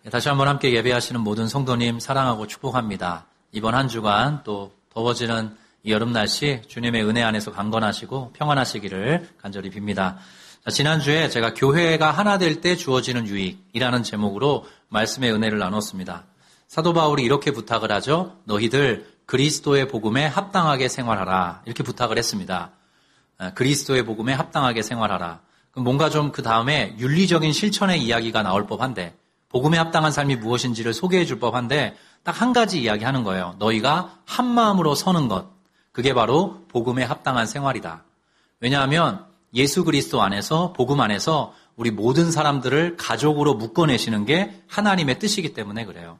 다시 한번 함께 예배하시는 모든 성도님 사랑하고 축복합니다. 이번 한 주간 또 더워지는 이 여름 날씨 주님의 은혜 안에서 강건하시고 평안하시기를 간절히 빕니다. 지난주에 제가 교회가 하나 될 때 주어지는 유익이라는 제목으로 말씀의 은혜를 나눴습니다. 사도 바울이 이렇게 부탁을 하죠. 너희들 그리스도의 복음에 합당하게 생활하라. 이렇게 부탁을 했습니다. 그리스도의 복음에 합당하게 생활하라. 그럼 뭔가 좀 그 다음에 윤리적인 실천의 이야기가 나올 법한데 복음에 합당한 삶이 무엇인지를 소개해 줄 법한데 딱 한 가지 이야기하는 거예요. 너희가 한 마음으로 서는 것. 그게 바로 복음에 합당한 생활이다. 왜냐하면 예수 그리스도 안에서 복음 안에서 우리 모든 사람들을 가족으로 묶어내시는 게 하나님의 뜻이기 때문에 그래요.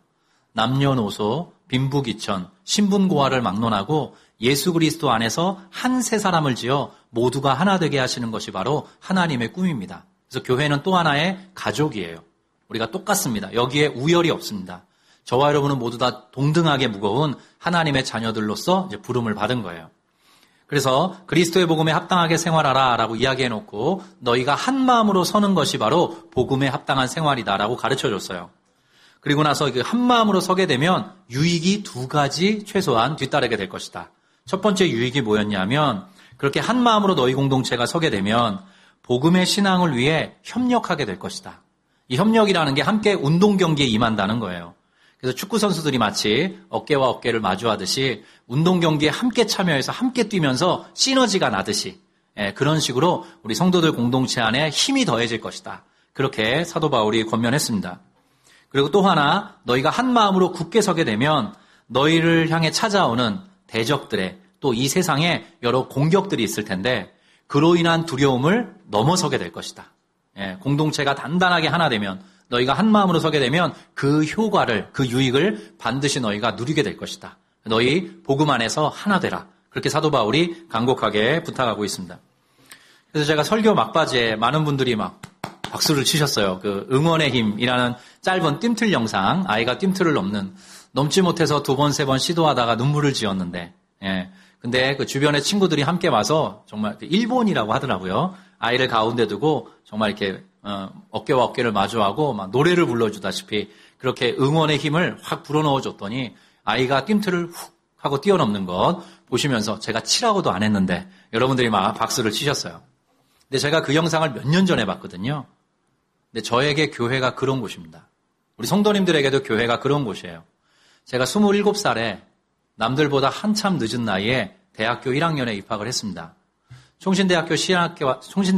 남녀노소, 빈부귀천, 신분고하를 막론하고 예수 그리스도 안에서 한 세 사람을 지어 모두가 하나 되게 하시는 것이 바로 하나님의 꿈입니다. 그래서 교회는 또 하나의 가족이에요. 우리가 똑같습니다. 여기에 우열이 없습니다. 저와 여러분은 모두 다 동등하게 무거운 하나님의 자녀들로서 이제 부름을 받은 거예요. 그래서 그리스도의 복음에 합당하게 생활하라 라고 이야기해놓고 너희가 한 마음으로 서는 것이 바로 복음에 합당한 생활이다라고 가르쳐줬어요. 그리고 나서 한 마음으로 서게 되면 유익이 두 가지 최소한 뒤따르게 될 것이다. 첫 번째 유익이 뭐였냐면 그렇게 한 마음으로 너희 공동체가 서게 되면 복음의 신앙을 위해 협력하게 될 것이다. 이 협력이라는 게 함께 운동 경기에 임한다는 거예요. 그래서 축구 선수들이 마치 어깨와 어깨를 마주하듯이 운동 경기에 함께 참여해서 함께 뛰면서 시너지가 나듯이 그런 식으로 우리 성도들 공동체 안에 힘이 더해질 것이다. 그렇게 사도 바울이 권면했습니다. 그리고 또 하나 너희가 한 마음으로 굳게 서게 되면 너희를 향해 찾아오는 대적들의 또 이 세상에 여러 공격들이 있을 텐데 그로 인한 두려움을 넘어서게 될 것이다. 공동체가 단단하게 하나 되면 너희가 한 마음으로 서게 되면 그 효과를 그 유익을 반드시 너희가 누리게 될 것이다. 너희 복음 안에서 하나 되라. 그렇게 사도 바울이 간곡하게 부탁하고 있습니다. 그래서 제가 설교 막바지에 많은 분들이 막 박수를 치셨어요. 그 응원의 힘이라는 짧은 뜀틀 영상, 아이가 뜀틀을 넘지 못해서 두 번, 세 번 시도하다가 눈물을 지었는데, 근데 그 주변에 친구들이 함께 와서 정말 일본이라고 하더라고요. 아이를 가운데 두고 정말 이렇게 어깨와 어깨를 마주하고 막 노래를 불러주다시피 그렇게 응원의 힘을 확 불어넣어 줬더니 아이가 뜀틀을 훅 하고 뛰어넘는 것 보시면서 제가 치라고도 안 했는데 여러분들이 막 박수를 치셨어요. 근데 제가 그 영상을 몇 년 전에 봤거든요. 근데 저에게 교회가 그런 곳입니다. 우리 성도님들에게도 교회가 그런 곳이에요. 제가 27살에 남들보다 한참 늦은 나이에 대학교 1학년에 입학을 했습니다. 총신대학교 신학과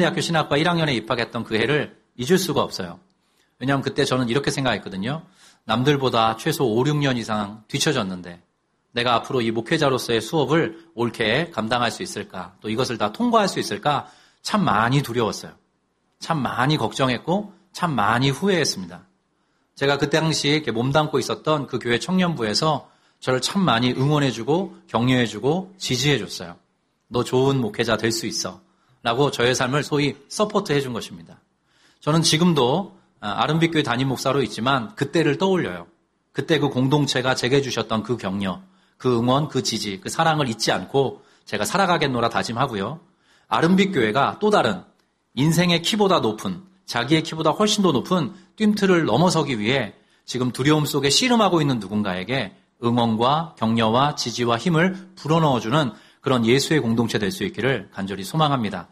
1학년에 입학했던 그 해를 잊을 수가 없어요. 왜냐하면 그때 저는 이렇게 생각했거든요. 남들보다 최소 5, 6년 이상 뒤처졌는데 내가 앞으로 이 목회자로서의 수업을 옳게 감당할 수 있을까? 또 이것을 다 통과할 수 있을까? 참 많이 두려웠어요. 참 많이 걱정했고 참 많이 후회했습니다. 제가 그때 당시 이렇게 몸담고 있었던 그 교회 청년부에서 저를 참 많이 응원해주고 격려해주고 지지해줬어요. 너 좋은 목회자 될 수 있어 라고 저의 삶을 소위 서포트 해준 것입니다. 저는 지금도 아름빛교회 담임 목사로 있지만 그때를 떠올려요. 그때 그 공동체가 제게 주셨던 그 격려, 그 응원, 그 지지, 그 사랑을 잊지 않고 제가 살아가겠노라 다짐하고요. 아름빛교회가 또 다른 인생의 키보다 높은 자기의 키보다 훨씬 더 높은 뜀틀을 넘어서기 위해 지금 두려움 속에 씨름하고 있는 누군가에게 응원과 격려와 지지와 힘을 불어넣어주는 그런 예수의 공동체 될 수 있기를 간절히 소망합니다.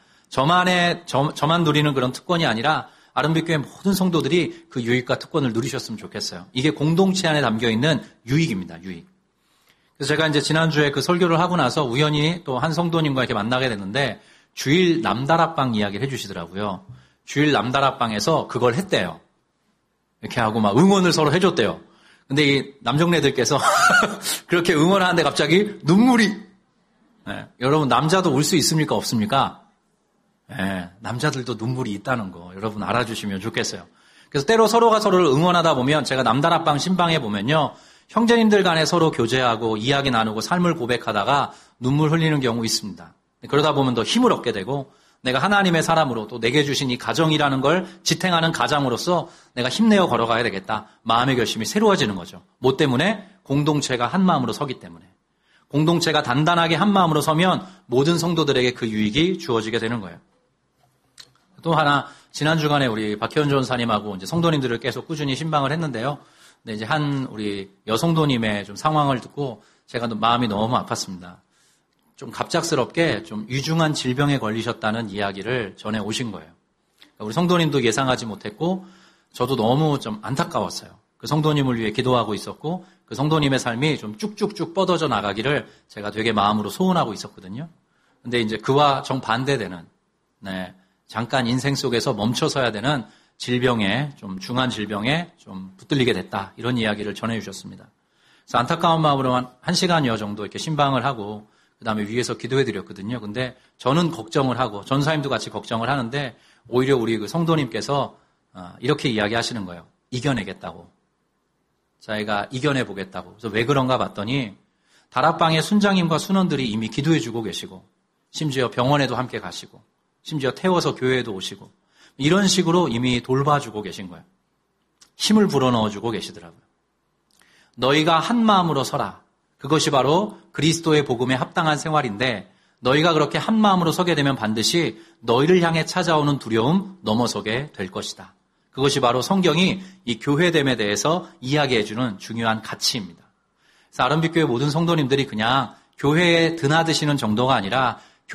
저만 누리는 그런 특권이 아니라 아름빛교회 모든 성도들이 그 유익과 특권을 누리셨으면 좋겠어요. 이게 공동체 안에 담겨있는 유익입니다. 유익. 그래서 제가 이제 지난주에 그 설교를 하고 나서 우연히 또 한 성도님과 이렇게 만나게 됐는데 주일 남다락방 이야기를 해주시더라고요. 주일 남다락방에서 그걸 했대요. 이렇게 하고 막 응원을 서로 해줬대요. 근데 이 남정네들께서 그렇게 응원하는데 갑자기 눈물이 여러분 남자도 울 수 있습니까? 없습니까? 남자들도 눈물이 있다는 거 여러분 알아주시면 좋겠어요. 그래서 때로 서로가 서로를 응원하다 보면 제가 남다락방 신방에 보면요. 형제님들 간에 서로 교제하고 이야기 나누고 삶을 고백하다가 눈물 흘리는 경우 있습니다. 그러다 보면 더 힘을 얻게 되고 내가 하나님의 사람으로 또 내게 주신 이 가정이라는 걸 지탱하는 가장으로서 내가 힘내어 걸어가야 되겠다. 마음의 결심이 새로워지는 거죠. 뭐 때문에? 공동체가 한 마음으로 서기 때문에. 공동체가 단단하게 한 마음으로 서면 모든 성도들에게 그 유익이 주어지게 되는 거예요. 또 하나 지난 주간에 우리 박혜원 전사님하고 이제 성도님들을 계속 꾸준히 신방을 했는데요. 근데 이제 한 우리 여성도님의 좀 상황을 듣고 제가 마음이 너무 아팠습니다. 좀 갑작스럽게 좀 위중한 질병에 걸리셨다는 이야기를 전해 오신 거예요. 그러니까 우리 성도님도 예상하지 못했고 저도 너무 좀 안타까웠어요. 그 성도님을 위해 기도하고 있었고 그 성도님의 삶이 좀 쭉쭉쭉 뻗어져 나가기를 제가 되게 마음으로 소원하고 있었거든요. 근데 이제 그와 정반대되는 잠깐 인생 속에서 멈춰서야 되는 질병에 좀 중한 질병에 좀 붙들리게 됐다. 이런 이야기를 전해 주셨습니다. 그래서 안타까운 마음으로 한 1시간여 정도 이렇게 신방을 하고 그다음에 위에서 기도해 드렸거든요. 근데 저는 걱정을 하고 전사님도 같이 걱정을 하는데 오히려 우리 그 성도님께서 이렇게 이야기하시는 거예요. 이겨내겠다고. 자기가 이겨내 보겠다고. 그래서 왜 그런가 봤더니 다락방에 순장님과 순원들이 이미 기도해 주고 계시고 심지어 병원에도 함께 가시고 심지어 태워서 교회에도 오시고 이런 식으로 이미 돌봐주고 계신 거예요. 힘을 불어넣어주고 계시더라고요. 너희가 한 마음으로 서라. 그것이 바로 그리스도의 복음에 합당한 생활인데 너희가 그렇게 한 마음으로 서게 되면 반드시 너희를 향해 찾아오는 두려움 넘어서게 될 것이다. 그것이 바로 성경이 이 교회됨에 대해서 이야기해주는 중요한 가치입니다. 그래서 아름빛교회 모든 성도님들이 그냥 교회에 드나드시는 정도가 아니라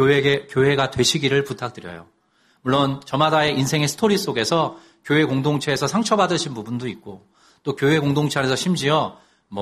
교회가 되시기를 부탁드려요. 물론 저마다의 인생의 스토리 속에서 교회 공동체에서 상처받으신 부분도 있고 또 교회 공동체 안에서 심지어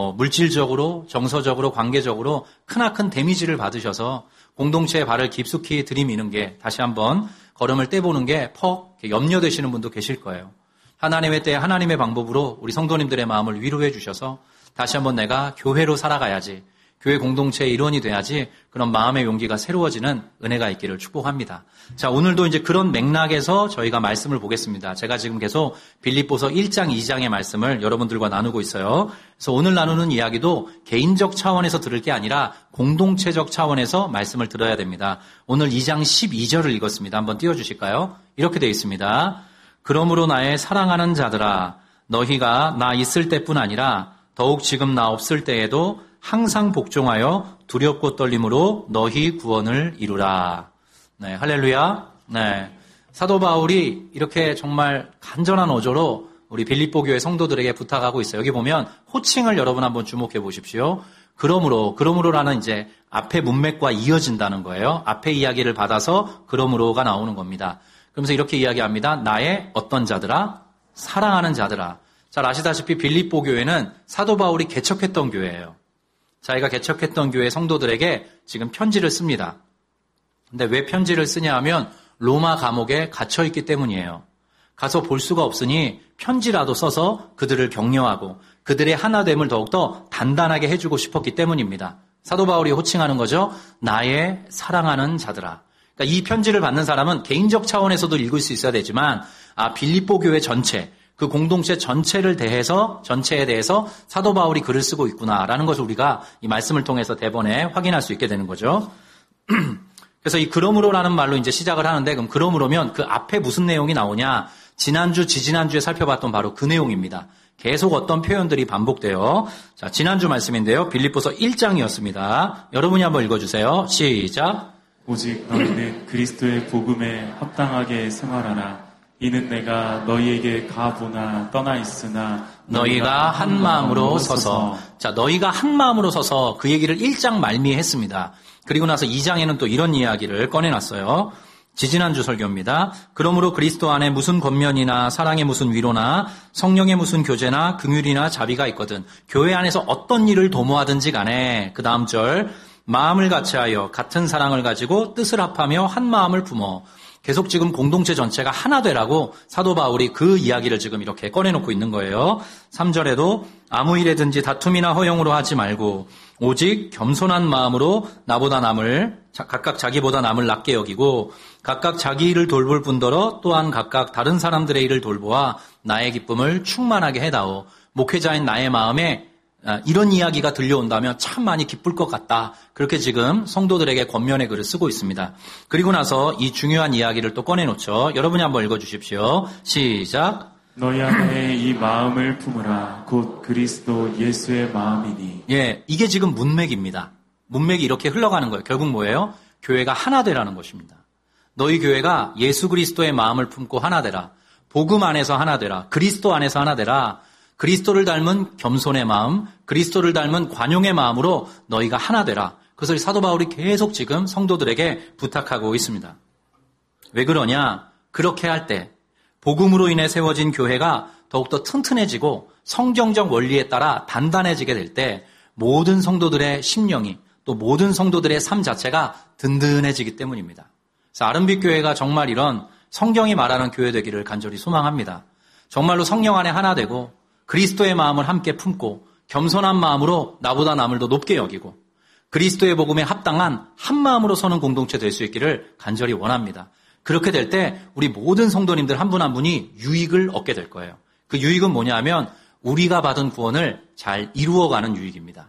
물질적으로 정서적으로 관계적으로 크나큰 데미지를 받으셔서 공동체의 발을 깊숙이 들이미는 게 다시 한번 걸음을 떼보는 게 퍽 염려되시는 분도 계실 거예요. 하나님의 때에 하나님의 방법으로 우리 성도님들의 마음을 위로해 주셔서 다시 한번 내가 교회로 살아가야지, 교회 공동체의 일원이 돼야지 그런 마음의 용기가 새로워지는 은혜가 있기를 축복합니다. 자, 오늘도 이제 그런 맥락에서 저희가 말씀을 보겠습니다. 제가 지금 계속 빌립보서 1장, 2장의 말씀을 여러분들과 나누고 있어요. 그래서 오늘 나누는 이야기도 개인적 차원에서 들을 게 아니라 공동체적 차원에서 말씀을 들어야 됩니다. 오늘 2장 12절을 읽었습니다. 한번 띄워주실까요? 이렇게 되어 있습니다. 그러므로 나의 사랑하는 자들아, 너희가 나 있을 때뿐 아니라 더욱 지금 나 없을 때에도 항상 복종하여 두렵고 떨림으로 너희 구원을 이루라. 네, 할렐루야. 네, 사도 바울이 이렇게 정말 간절한 어조로 우리 빌립보 교회 성도들에게 부탁하고 있어요. 여기 보면 호칭을 여러분 한번 주목해 보십시오. 그러므로라는 이제 앞에 문맥과 이어진다는 거예요. 앞에 이야기를 받아서 그러므로가 나오는 겁니다. 그러면서 이렇게 이야기합니다. 나의 어떤 자들아? 사랑하는 자들아. 잘 아시다시피 빌립보 교회는 사도 바울이 개척했던 교회예요. 자기가 개척했던 교회 성도들에게 지금 편지를 씁니다. 근데 왜 편지를 쓰냐 하면 로마 감옥에 갇혀있기 때문이에요. 가서 볼 수가 없으니 편지라도 써서 그들을 격려하고 그들의 하나됨을 더욱더 단단하게 해주고 싶었기 때문입니다. 사도 바울이 호칭하는 거죠. 나의 사랑하는 자들아. 그러니까 이 편지를 받는 사람은 개인적 차원에서도 읽을 수 있어야 되지만 빌립보 교회 전체, 그 공동체 전체에 대해서 사도 바울이 글을 쓰고 있구나라는 것을 우리가 이 말씀을 통해서 대번에 확인할 수 있게 되는 거죠. 그래서 이 그러므로라는 말로 이제 시작을 하는데 그럼 그러므로면 그 앞에 무슨 내용이 나오냐? 지난주, 지지난주에 살펴봤던 바로 그 내용입니다. 계속 어떤 표현들이 반복돼요. 자, 지난주 말씀인데요. 빌립보서 1장이었습니다. 여러분이 한번 읽어주세요. 시작. 오직 너희는 그리스도의 복음에 합당하게 생활하라. 이는 내가 너희에게 가보나 떠나 있으나 너희가 한 마음으로 서서. 자, 너희가 한 마음으로 서서 그 얘기를 1장 말미에 했습니다. 그리고 나서 2장에는 또 이런 이야기를 꺼내놨어요. 지지난주 설교입니다. 그러므로 그리스도 안에 무슨 권면이나 사랑의 무슨 위로나 성령의 무슨 교제나 긍휼이나 자비가 있거든 교회 안에서 어떤 일을 도모하든지 간에 그 다음 절 마음을 같이하여 같은 사랑을 가지고 뜻을 합하며 한 마음을 품어. 계속 지금 공동체 전체가 하나 되라고 사도 바울이 그 이야기를 지금 이렇게 꺼내놓고 있는 거예요. 3절에도 아무 일에든지 다툼이나 허용으로 하지 말고 오직 겸손한 마음으로 각각 자기보다 남을 낮게 여기고 각각 자기 일을 돌볼 뿐더러 또한 각각 다른 사람들의 일을 돌보아 나의 기쁨을 충만하게 해다오. 목회자인 나의 마음에 이런 이야기가 들려온다면 참 많이 기쁠 것 같다. 그렇게 지금 성도들에게 권면의 글을 쓰고 있습니다. 그리고 나서 이 중요한 이야기를 또 꺼내놓죠. 여러분이 한번 읽어주십시오. 시작. 너희 안에 이 마음을 품으라. 곧 그리스도 예수의 마음이니. 예, 이게 지금 문맥입니다. 문맥이 이렇게 흘러가는 거예요. 결국 뭐예요? 교회가 하나 되라는 것입니다. 너희 교회가 예수 그리스도의 마음을 품고 하나 되라. 복음 안에서 하나 되라. 그리스도 안에서 하나 되라. 그리스도를 닮은 겸손의 마음, 그리스도를 닮은 관용의 마음으로 너희가 하나 되라. 그것을 사도 바울이 계속 지금 성도들에게 부탁하고 있습니다. 왜 그러냐? 그렇게 할 때 복음으로 인해 세워진 교회가 더욱더 튼튼해지고 성경적 원리에 따라 단단해지게 될 때 모든 성도들의 심령이 또 모든 성도들의 삶 자체가 든든해지기 때문입니다. 그래서 아름빛 교회가 정말 이런 성경이 말하는 교회 되기를 간절히 소망합니다. 정말로 성령 안에 하나 되고 그리스도의 마음을 함께 품고 겸손한 마음으로 나보다 남을 더 높게 여기고 그리스도의 복음에 합당한 한 마음으로 서는 공동체 될 수 있기를 간절히 원합니다. 그렇게 될 때 우리 모든 성도님들 한 분 한 분이 유익을 얻게 될 거예요. 그 유익은 뭐냐 하면 우리가 받은 구원을 잘 이루어가는 유익입니다.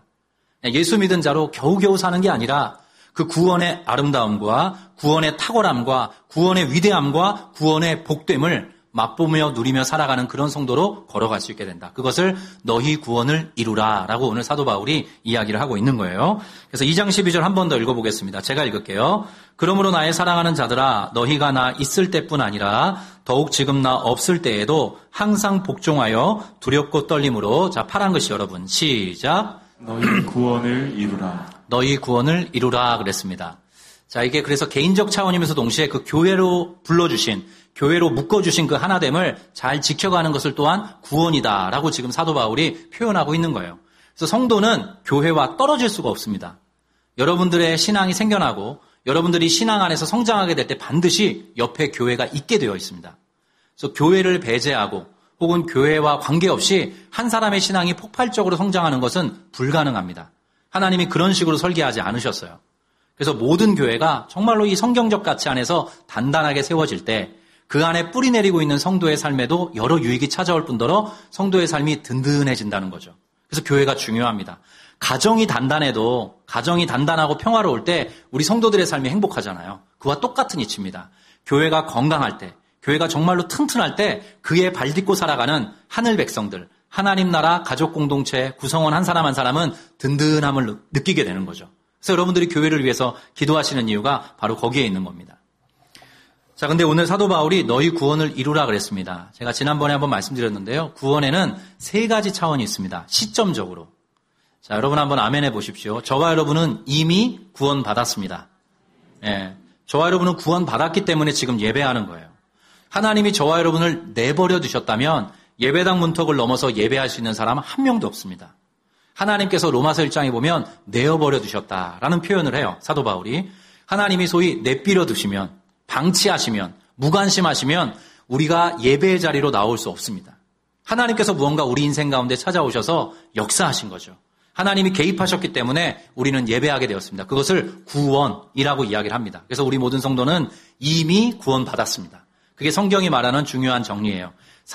예수 믿은 자로 겨우겨우 사는 게 아니라 그 구원의 아름다움과 구원의 탁월함과 구원의 위대함과 구원의 복됨을 맛보며 누리며 살아가는 그런 성도로 걸어갈 수 있게 된다. 그것을 너희 구원을 이루라 라고 오늘 사도 바울이 이야기를 하고 있는 거예요. 그래서 2장 12절 한 번 더 읽어보겠습니다. 제가 읽을게요. 그러므로 나의 사랑하는 자들아 너희가 나 있을 때뿐 아니라 더욱 지금 나 없을 때에도 항상 복종하여 두렵고 떨림으로 자 파란 글씨 여러분 시작 너희 구원을 이루라. 너희 구원을 이루라 그랬습니다. 자 이게 그래서 개인적 차원이면서 동시에 그 교회로 불러주신 교회로 묶어주신 그 하나됨을 잘 지켜가는 것을 또한 구원이다라고 지금 사도 바울이 표현하고 있는 거예요. 그래서 성도는 교회와 떨어질 수가 없습니다. 여러분들의 신앙이 생겨나고 여러분들이 신앙 안에서 성장하게 될 때 반드시 옆에 교회가 있게 되어 있습니다. 그래서 교회를 배제하고 혹은 교회와 관계없이 한 사람의 신앙이 폭발적으로 성장하는 것은 불가능합니다. 하나님이 그런 식으로 설계하지 않으셨어요. 그래서 모든 교회가 정말로 이 성경적 가치 안에서 단단하게 세워질 때 그 안에 뿌리 내리고 있는 성도의 삶에도 여러 유익이 찾아올 뿐더러 성도의 삶이 든든해진다는 거죠. 그래서 교회가 중요합니다. 가정이 단단해도 가정이 단단하고 평화로울 때 우리 성도들의 삶이 행복하잖아요. 그와 똑같은 이치입니다. 교회가 건강할 때, 교회가 정말로 튼튼할 때 그의 발 딛고 살아가는 하늘 백성들, 하나님 나라 가족 공동체 구성원 한 사람은 든든함을 느끼게 되는 거죠. 그래서 여러분들이 교회를 위해서 기도하시는 이유가 바로 거기에 있는 겁니다. 자, 근데 오늘 사도 바울이 너희 구원을 이루라 그랬습니다. 제가 지난번에 한번 말씀드렸는데요. 구원에는 세 가지 차원이 있습니다. 시점적으로. 자, 여러분 한번 아멘 해보십시오. 저와 여러분은 이미 구원받았습니다. 예, 저와 여러분은 구원받았기 때문에 지금 예배하는 거예요. 하나님이 저와 여러분을 내버려 두셨다면 예배당 문턱을 넘어서 예배할 수 있는 사람은 한 명도 없습니다. 하나님께서 로마서 1장에 보면 내어버려 두셨다라는 표현을 해요. 사도 바울이. 하나님이 소위 내버려 두시면 방치하시면 무관심하시면 우리가 예배의 자리로 나올 수 없습니다. 하나님께서 무언가 우리 인생 가운데 찾아오셔서 역사하신 거죠. 하나님이 개입하셨기 때문에 우리는 예배하게 되었습니다. 그것을 구원이라고 이야기를 합니다. 그래서 우리 모든 성도는 이미 구원받았습니다. 그게 성경이 말하는 중요한 정리예요.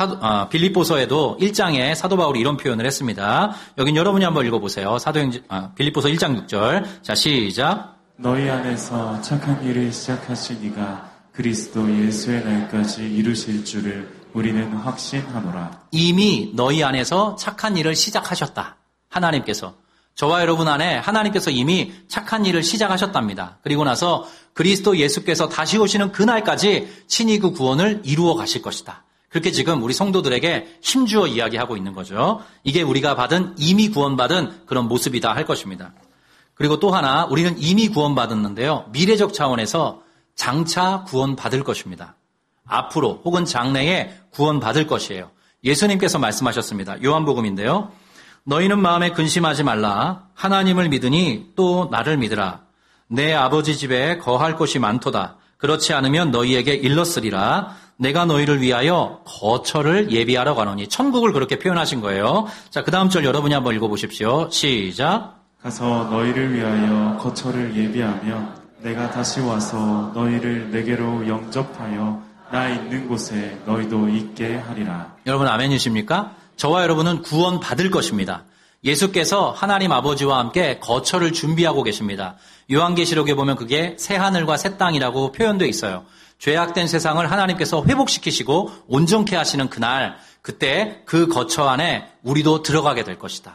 빌립보서에도 1장에 사도 바울이 이런 표현을 했습니다. 여긴 여러분이 한번 읽어보세요. 빌립보서 1장 6절. 자, 시작. 너희 안에서 착한 일을 시작하신 이가 그리스도 예수의 날까지 이루실 줄을 우리는 확신하노라. 이미 너희 안에서 착한 일을 시작하셨다. 하나님께서. 저와 여러분 안에 하나님께서 이미 착한 일을 시작하셨답니다. 그리고 나서 그리스도 예수께서 다시 오시는 그날까지 친히 그 구원을 이루어 가실 것이다. 그렇게 지금 우리 성도들에게 힘주어 이야기하고 있는 거죠. 이게 우리가 받은 이미 구원받은 그런 모습이다 할 것입니다. 그리고 또 하나 우리는 이미 구원받았는데요. 미래적 차원에서 장차 구원받을 것입니다. 앞으로 혹은 장래에 구원받을 것이에요. 예수님께서 말씀하셨습니다. 요한복음인데요. 너희는 마음에 근심하지 말라. 하나님을 믿으니 또 나를 믿으라. 내 아버지 집에 거할 곳이 많도다. 그렇지 않으면 너희에게 일렀으리라. 내가 너희를 위하여 거처를 예비하러 가노니. 천국을 그렇게 표현하신 거예요. 자, 그 다음 절 여러분이 한번 읽어보십시오. 시작. 가서 너희를 위하여 거처를 예비하며 내가 다시 와서 너희를 내게로 영접하여 나 있는 곳에 너희도 있게 하리라. 여러분 아멘이십니까? 저와 여러분은 구원 받을 것입니다. 예수께서 하나님 아버지와 함께 거처를 준비하고 계십니다. 요한계시록에 보면 그게 새 하늘과 새 땅이라고 표현되어 있어요. 죄악된 세상을 하나님께서 회복시키시고 온전케 하시는 그날, 그때 그 거처 안에 우리도 들어가게 될 것이다.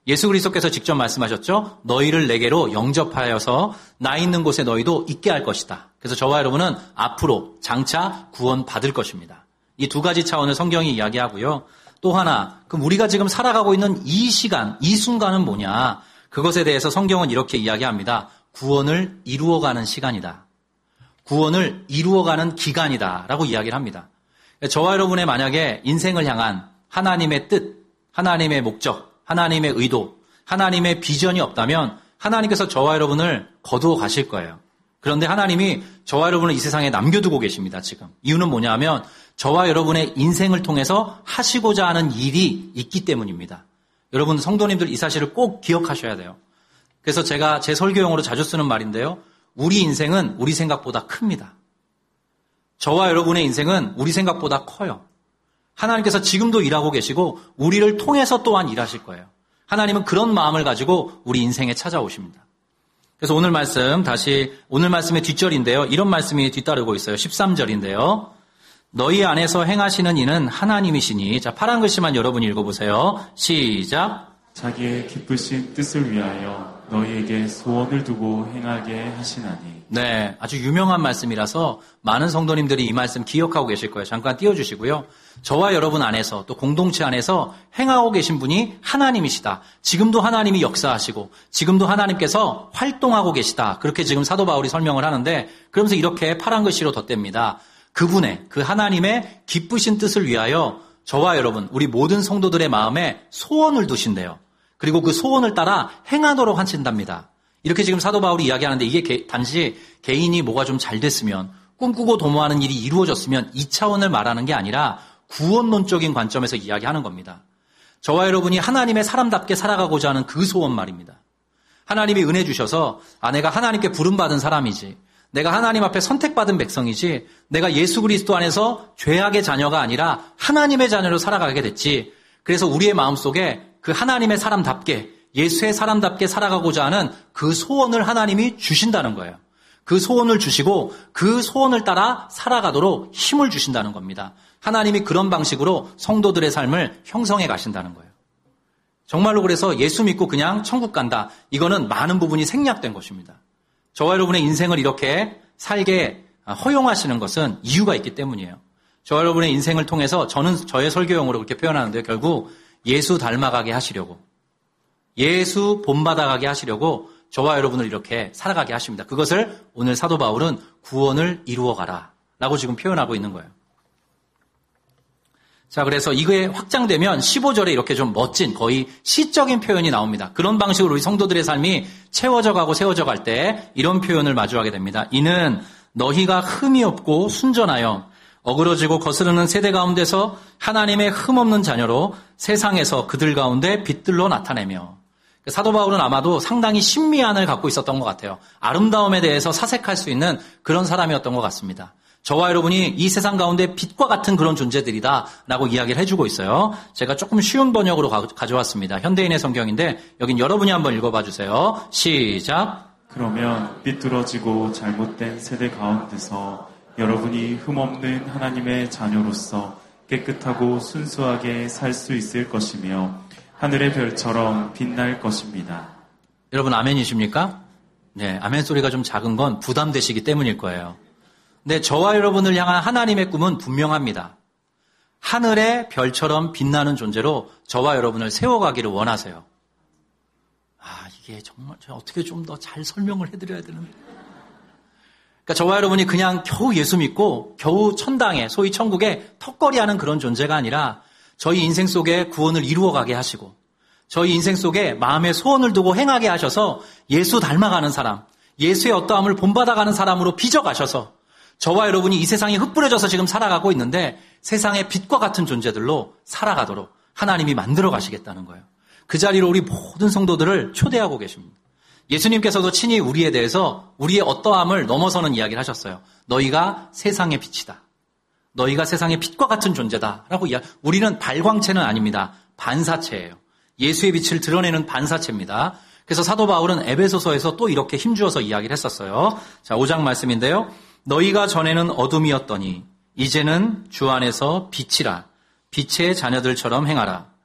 예수 그리스도께서 직접 말씀하셨죠. 너희를 내게로 영접하여서 나 있는 곳에 너희도 있게 할 것이다. 그래서 저와 여러분은 앞으로 장차 구원 받을 것입니다. 이 두 가지 차원을 성경이 이야기하고요. 또 하나, 그럼 우리가 지금 살아가고 있는 이 시간, 이 순간은 뭐냐? 그것에 대해서 성경은 이렇게 이야기합니다. 구원을 이루어가는 시간이다. 구원을 이루어가는 기간이다. 라고 이야기를 합니다. 저와 여러분의 만약에 인생을 향한 하나님의 뜻, 하나님의 목적, 하나님의 의도, 하나님의 비전이 없다면 하나님께서 저와 여러분을 거두어 가실 거예요. 그런데 하나님이 저와 여러분을 이 세상에 남겨두고 계십니다, 지금. 이유는 뭐냐면 저와 여러분의 인생을 통해서 하시고자 하는 일이 있기 때문입니다. 여러분 성도님들 이 사실을 꼭 기억하셔야 돼요. 그래서 제가 제 설교용어로 자주 쓰는 말인데요. 우리 인생은 우리 생각보다 큽니다. 저와 여러분의 인생은 우리 생각보다 커요. 하나님께서 지금도 일하고 계시고 우리를 통해서 또한 일하실 거예요. 하나님은 그런 마음을 가지고 우리 인생에 찾아오십니다. 그래서 오늘 말씀 다시 오늘 말씀의 뒷절인데요. 이런 말씀이 뒤따르고 있어요. 13절인데요. 너희 안에서 행하시는 이는 하나님이시니. 자, 파란 글씨만 여러분이 읽어보세요. 시작. 자기의 기쁘신 뜻을 위하여 너희에게 소원을 두고 행하게 하시나니. 네, 아주 유명한 말씀이라서 많은 성도님들이 이 말씀 기억하고 계실 거예요. 잠깐 띄워주시고요. 저와 여러분 안에서 또 공동체 안에서 행하고 계신 분이 하나님이시다. 지금도 하나님이 역사하시고 지금도 하나님께서 활동하고 계시다. 그렇게 지금 사도 바울이 설명을 하는데 그러면서 이렇게 파란 글씨로 덧댑니다. 그분의 그 하나님의 기쁘신 뜻을 위하여 저와 여러분 우리 모든 성도들의 마음에 소원을 두신대요. 그리고 그 소원을 따라 행하도록 하신답니다. 이렇게 지금 사도 바울이 이야기하는데 이게 단지 개인이 뭐가 좀 잘 됐으면 꿈꾸고 도모하는 일이 이루어졌으면 이 차원을 말하는 게 아니라 구원론적인 관점에서 이야기하는 겁니다. 저와 여러분이 하나님의 사람답게 살아가고자 하는 그 소원 말입니다. 하나님이 은혜 주셔서 내가 하나님께 부름받은 사람이지, 내가 하나님 앞에 선택받은 백성이지, 내가 예수 그리스도 안에서 죄악의 자녀가 아니라 하나님의 자녀로 살아가게 됐지. 그래서 우리의 마음속에 그 하나님의 사람답게, 예수의 사람답게 살아가고자 하는 그 소원을 하나님이 주신다는 거예요. 그 소원을 주시고 그 소원을 따라 살아가도록 힘을 주신다는 겁니다. 하나님이 그런 방식으로 성도들의 삶을 형성해 가신다는 거예요. 정말로 그래서 예수 믿고 그냥 천국 간다. 이거는 많은 부분이 생략된 것입니다. 저와 여러분의 인생을 이렇게 살게 허용하시는 것은 이유가 있기 때문이에요. 저와 여러분의 인생을 통해서 저는 저의 설교용어로 그렇게 표현하는데요. 결국 예수 닮아가게 하시려고, 예수 본받아가게 하시려고 저와 여러분을 이렇게 살아가게 하십니다. 그것을 오늘 사도 바울은 구원을 이루어가라 라고 지금 표현하고 있는 거예요. 자, 그래서 이게 확장되면 15절에 이렇게 좀 멋진 거의 시적인 표현이 나옵니다. 그런 방식으로 우리 성도들의 삶이 채워져 가고 세워져 갈 때 이런 표현을 마주하게 됩니다. 이는 너희가 흠이 없고 순전하여 어그러지고 거스르는 세대 가운데서 하나님의 흠없는 자녀로 세상에서 그들 가운데 빛들로 나타내며. 사도 바울은 아마도 상당히 신미안을 갖고 있었던 것 같아요. 아름다움에 대해서 사색할 수 있는 그런 사람이었던 것 같습니다. 저와 여러분이 이 세상 가운데 빛과 같은 그런 존재들이다라고 이야기를 해주고 있어요. 제가 조금 쉬운 번역으로 가져왔습니다. 현대인의 성경인데 여긴 여러분이 한번 읽어봐 주세요. 시작. 그러면 삐뚤어지고 잘못된 세대 가운데서 여러분이 흠없는 하나님의 자녀로서 깨끗하고 순수하게 살 수 있을 것이며 하늘의 별처럼 빛날 것입니다. 여러분 아멘이십니까? 네, 아멘 소리가 좀 작은 건 부담되시기 때문일 거예요. 근데 저와 여러분을 향한 하나님의 꿈은 분명합니다. 하늘의 별처럼 빛나는 존재로 저와 여러분을 세워가기를 원하세요. 이게 정말 제가 어떻게 좀 더 잘 설명을 해드려야 되는데. 그러니까 저와 여러분이 그냥 겨우 예수 믿고 겨우 천당에 소위 천국에 턱걸이하는 그런 존재가 아니라 저희 인생 속에 구원을 이루어가게 하시고 저희 인생 속에 마음의 소원을 두고 행하게 하셔서 예수 닮아가는 사람, 예수의 어떠함을 본받아가는 사람으로 빚어가셔서 저와 여러분이 이 세상에 흩뿌려져서 지금 살아가고 있는데 세상의 빛과 같은 존재들로 살아가도록 하나님이 만들어 가시겠다는 거예요. 그 자리로 우리 모든 성도들을 초대하고 계십니다. 예수님께서도 친히 우리에 대해서 우리의 어떠함을 넘어서는 이야기를 하셨어요. 너희가 세상의 빛이다. 너희가 세상의 빛과 같은 존재다라고 우리는 발광체는 아닙니다. 반사체예요. 예수의 빛을 드러내는 반사체입니다. 그래서 사도 바울은 에베소서에서 또 이렇게 힘주어서 이야기를 했었어요. 자, 5장 말씀인데요. 너희가 전에는 어둠이었더니 이제는 주 안에서 빛이라. 빛의 자녀들처럼 행하라.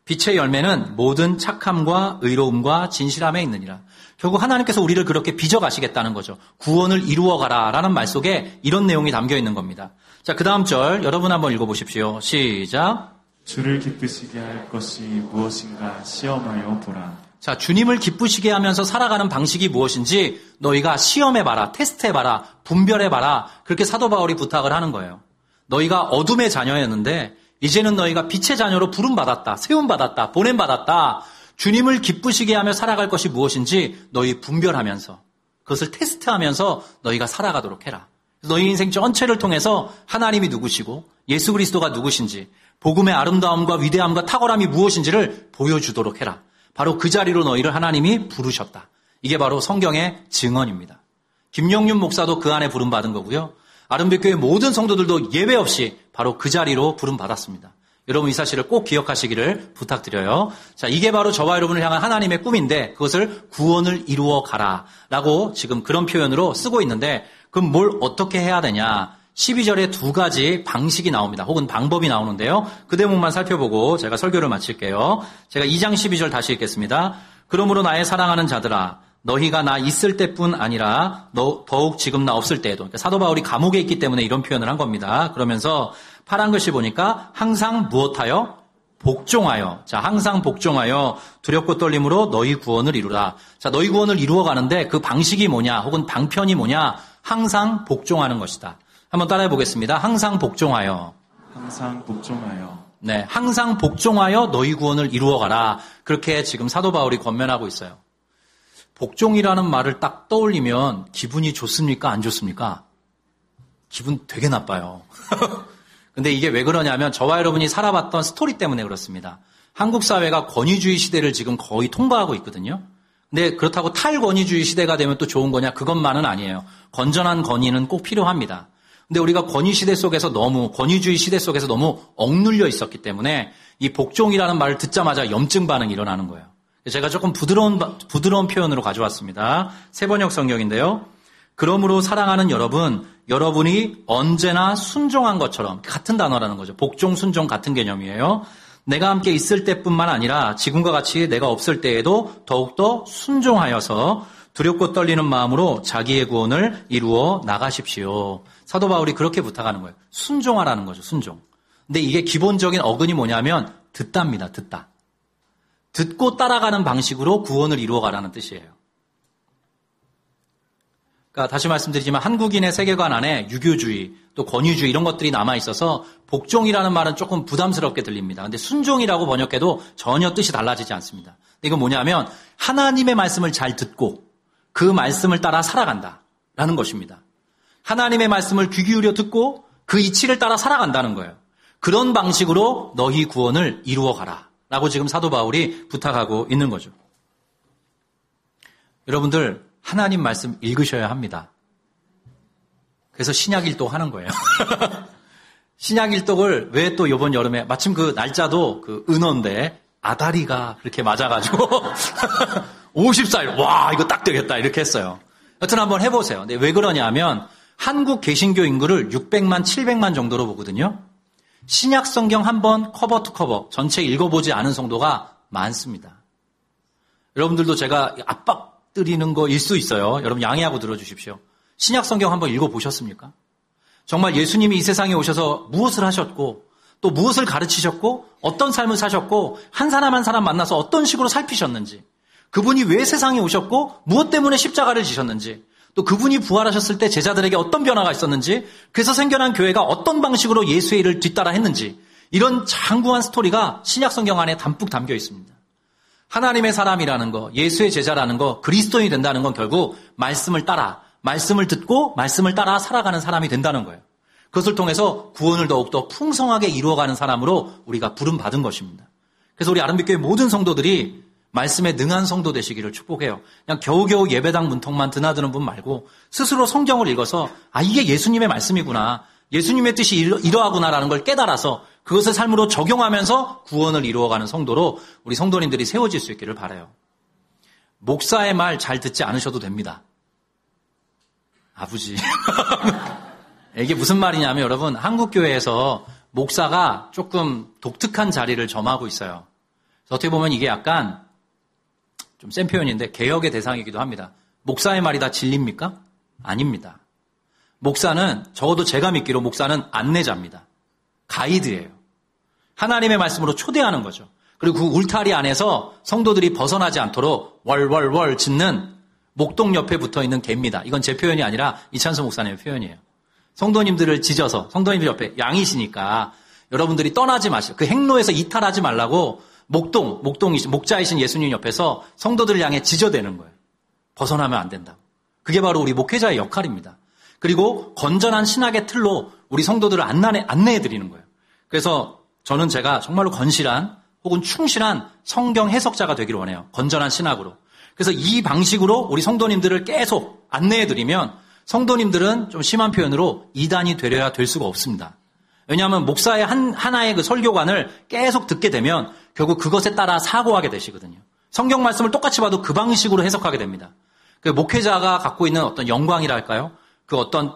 빛의 열매는 모든 착함과 의로움과 진실함에 있느니라. 결국 하나님께서 우리를 그렇게 빚어가시겠다는 거죠. 구원을 이루어가라 라는 말 속에 이런 내용이 담겨 있는 겁니다. 자, 그 다음 절 여러분 한번 읽어보십시오. 시작. 주를 기쁘시게 할 것이 무엇인가 시험하여 보라. 자, 주님을 기쁘시게 하면서 살아가는 방식이 무엇인지 너희가 시험해봐라, 테스트해봐라, 분별해봐라. 그렇게 사도 바울이 부탁을 하는 거예요. 너희가 어둠의 자녀였는데 이제는 너희가 빛의 자녀로 부름받았다, 세움받았다, 보냄받았다. 주님을 기쁘시게 하며 살아갈 것이 무엇인지 너희 분별하면서 그것을 테스트하면서 너희가 살아가도록 해라. 너희 인생 전체를 통해서 하나님이 누구시고 예수 그리스도가 누구신지 복음의 아름다움과 위대함과 탁월함이 무엇인지를 보여주도록 해라. 바로 그 자리로 너희를 하나님이 부르셨다. 이게 바로 성경의 증언입니다. 김영윤 목사도 그 안에 부름받은 거고요. 아름빛교회 모든 성도들도 예외 없이 바로 그 자리로 부름받았습니다. 여러분 이 사실을 꼭 기억하시기를 부탁드려요. 자, 이게 바로 저와 여러분을 향한 하나님의 꿈인데 그것을 구원을 이루어 가라라고 지금 그런 표현으로 쓰고 있는데 그럼 뭘 어떻게 해야 되냐? 12절에 두 가지 방식이 나옵니다. 혹은 방법이 나오는데요. 그 대목만 살펴보고 제가 설교를 마칠게요. 제가 2장 12절 다시 읽겠습니다. 그러므로 나의 사랑하는 자들아 너희가 나 있을 때뿐 아니라 더욱 지금 나 없을 때에도. 그러니까 사도 바울이 감옥에 있기 때문에 이런 표현을 한 겁니다. 그러면서 파란 글씨 보니까 항상 무엇하여? 복종하여. 자, 항상 복종하여 두렵고 떨림으로 너희 구원을 이루라. 자, 너희 구원을 이루어가는데 그 방식이 뭐냐 혹은 방편이 뭐냐? 항상 복종하는 것이다. 한번 따라해 보겠습니다. 항상 복종하여. 항상 복종하여. 네, 항상 복종하여 너희 구원을 이루어가라. 그렇게 지금 사도 바울이 권면하고 있어요. 복종이라는 말을 딱 떠올리면 기분이 좋습니까? 안 좋습니까? 기분 되게 나빠요. 근데 이게 왜 그러냐면 저와 여러분이 살아봤던 스토리 때문에 그렇습니다. 한국 사회가 권위주의 시대를 지금 거의 통과하고 있거든요. 근데 그렇다고 탈권위주의 시대가 되면 또 좋은 거냐? 그것만은 아니에요. 건전한 권위는 꼭 필요합니다. 근데 우리가 권위주의 시대 속에서 너무 억눌려 있었기 때문에 이 복종이라는 말을 듣자마자 염증 반응이 일어나는 거예요. 제가 조금 부드러운 표현으로 가져왔습니다. 세번역 성경인데요. 그러므로 사랑하는 여러분이 언제나 순종한 것처럼 같은 단어라는 거죠. 복종, 순종 같은 개념이에요. 내가 함께 있을 때뿐만 아니라 지금과 같이 내가 없을 때에도 더욱더 순종하여서 두렵고 떨리는 마음으로 자기의 구원을 이루어 나가십시오. 사도 바울이 그렇게 부탁하는 거예요. 순종하라는 거죠. 순종. 근데 이게 기본적인 어근이 뭐냐면 듣답니다. 듣다. 듣고 따라가는 방식으로 구원을 이루어가라는 뜻이에요. 그러니까 다시 말씀드리지만 한국인의 세계관 안에 유교주의 또 권위주의 이런 것들이 남아있어서 복종이라는 말은 조금 부담스럽게 들립니다. 근데 순종이라고 번역해도 전혀 뜻이 달라지지 않습니다. 근데 이건 뭐냐면 하나님의 말씀을 잘 듣고 그 말씀을 따라 살아간다라는 것입니다. 하나님의 말씀을 귀 기울여 듣고 그 이치를 따라 살아간다는 거예요. 그런 방식으로 너희 구원을 이루어가라 라고 지금 사도 바울이 부탁하고 있는 거죠. 여러분들 하나님 말씀 읽으셔야 합니다. 그래서 신약일독 하는 거예요. 신약일독을 왜 또 이번 여름에 마침 그 날짜도 그 은어인데 아다리가 그렇게 맞아가지고 50살 와 이거 딱 되겠다 이렇게 했어요. 여튼 한번 해보세요. 근데 왜 그러냐면 한국 개신교 인구를 600만 700만 정도로 보거든요. 신약 성경 한 번 커버 투 커버 전체 읽어보지 않은 성도가 많습니다. 여러분들도 제가 압박 드리는 거일 수 있어요. 여러분 양해하고 들어주십시오. 신약 성경 한번 읽어보셨습니까? 정말 예수님이 이 세상에 오셔서 무엇을 하셨고 또 무엇을 가르치셨고 어떤 삶을 사셨고 한 사람 한 사람 만나서 어떤 식으로 살피셨는지 그분이 왜 세상에 오셨고 무엇 때문에 십자가를 지셨는지 또 그분이 부활하셨을 때 제자들에게 어떤 변화가 있었는지 그래서 생겨난 교회가 어떤 방식으로 예수의 일을 뒤따라 했는지 이런 장구한 스토리가 신약 성경 안에 담뿍 담겨 있습니다. 하나님의 사람이라는 거, 예수의 제자라는 거, 그리스도인이 된다는 건 결국 말씀을 따라, 말씀을 듣고 말씀을 따라 살아가는 사람이 된다는 거예요. 그것을 통해서 구원을 더욱더 풍성하게 이루어가는 사람으로 우리가 부름받은 것입니다. 그래서 우리 아름빛교회 모든 성도들이 말씀에 능한 성도 되시기를 축복해요. 그냥 겨우겨우 예배당 문턱만 드나드는 분 말고 스스로 성경을 읽어서 아 이게 예수님의 말씀이구나. 예수님의 뜻이 이러하구나라는 걸 깨달아서 그것을 삶으로 적용하면서 구원을 이루어가는 성도로 우리 성도님들이 세워질 수 있기를 바라요. 목사의 말 잘 듣지 않으셔도 됩니다. 아버지. 이게 무슨 말이냐면 여러분 한국교회에서 목사가 조금 독특한 자리를 점하고 있어요. 어떻게 보면 이게 약간 좀 센 표현인데 개혁의 대상이기도 합니다. 목사의 말이 다 진리입니까? 아닙니다. 목사는 적어도 제가 믿기로 목사는 안내자입니다. 가이드예요. 하나님의 말씀으로 초대하는 거죠. 그리고 그 울타리 안에서 성도들이 벗어나지 않도록 월월월 짖는 목동 옆에 붙어있는 개입니다. 이건 제 표현이 아니라 이찬수 목사님의 표현이에요. 성도님들을 짖어서 성도님들 옆에 양이시니까 여러분들이 떠나지 마시고 그 행로에서 이탈하지 말라고 목자이신 예수님 옆에서 성도들을 향해 짖어대는 거예요. 벗어나면 안 된다고. 그게 바로 우리 목회자의 역할입니다. 그리고 건전한 신학의 틀로 우리 성도들을 안내해드리는 거예요. 그래서 저는 제가 정말로 건실한 혹은 충실한 성경 해석자가 되기를 원해요. 건전한 신학으로. 그래서 이 방식으로 우리 성도님들을 계속 안내해드리면 성도님들은 좀 심한 표현으로 이단이 되려야 될 수가 없습니다. 왜냐하면 목사의 하나의 그 설교관을 계속 듣게 되면 결국 그것에 따라 사고하게 되시거든요. 성경 말씀을 똑같이 봐도 그 방식으로 해석하게 됩니다. 그 목회자가 갖고 있는 어떤 영광이랄까요? 그 어떤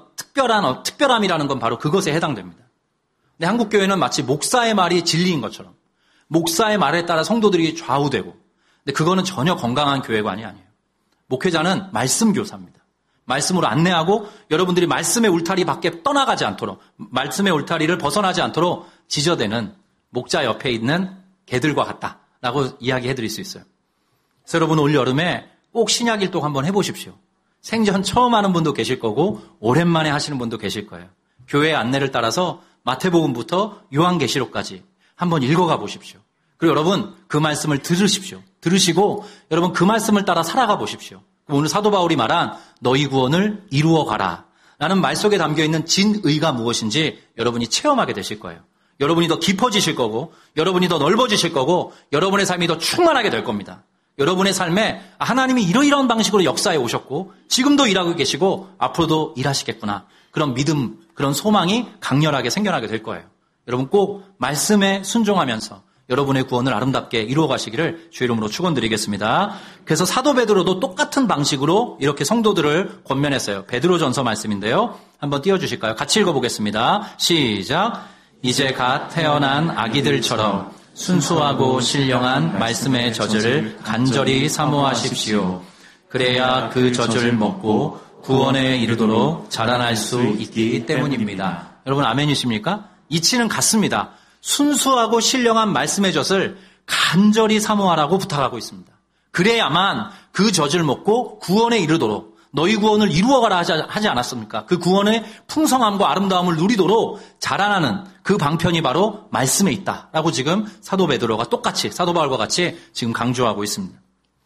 특별함이라는 건 바로 그것에 해당됩니다. 근데 한국교회는 마치 목사의 말이 진리인 것처럼 목사의 말에 따라 성도들이 좌우되고 근데 그거는 전혀 건강한 교회관이 아니에요. 목회자는 말씀 교사입니다. 말씀으로 안내하고 여러분들이 말씀의 울타리 밖에 떠나가지 않도록 말씀의 울타리를 벗어나지 않도록 지저대는 목자 옆에 있는 개들과 같다라고 이야기해드릴 수 있어요. 그래서 여러분 올 여름에 꼭 신약일독 한번 해보십시오. 생전 처음 하는 분도 계실 거고 오랜만에 하시는 분도 계실 거예요. 교회의 안내를 따라서 마태복음부터 요한계시록까지 한번 읽어가 보십시오. 그리고 여러분 그 말씀을 들으십시오. 들으시고 여러분 그 말씀을 따라 살아가 보십시오. 오늘 사도 바울이 말한 너희 구원을 이루어 가라 라는 말 속에 담겨있는 진의가 무엇인지 여러분이 체험하게 되실 거예요. 여러분이 더 깊어지실 거고 여러분이 더 넓어지실 거고 여러분의 삶이 더 충만하게 될 겁니다. 여러분의 삶에 하나님이 이러이러한 방식으로 역사에 오셨고 지금도 일하고 계시고 앞으로도 일하시겠구나. 그런 믿음, 그런 소망이 강렬하게 생겨나게 될 거예요. 여러분 꼭 말씀에 순종하면서 여러분의 구원을 아름답게 이루어 가시기를 주의 이름으로 축원드리겠습니다. 그래서 사도 베드로도 똑같은 방식으로 이렇게 성도들을 권면했어요. 베드로전서 말씀인데요. 한번 띄워주실까요? 같이 읽어보겠습니다. 시작. 이제 갓 태어난 아기들처럼 순수하고 신령한 말씀의 젖을 간절히 사모하십시오. 그래야 그 젖을 먹고 구원에 이르도록 자라날 수 있기 때문입니다. 여러분 아멘이십니까? 이치는 같습니다. 순수하고 신령한 말씀의 젖을 간절히 사모하라고 부탁하고 있습니다. 그래야만 그 젖을 먹고 구원에 이르도록 너희 구원을 이루어가라 하지 않았습니까? 그 구원의 풍성함과 아름다움을 누리도록 자라나는 그 방편이 바로 말씀에 있다라고 지금 사도 베드로가 똑같이 사도 바울과 같이 지금 강조하고 있습니다.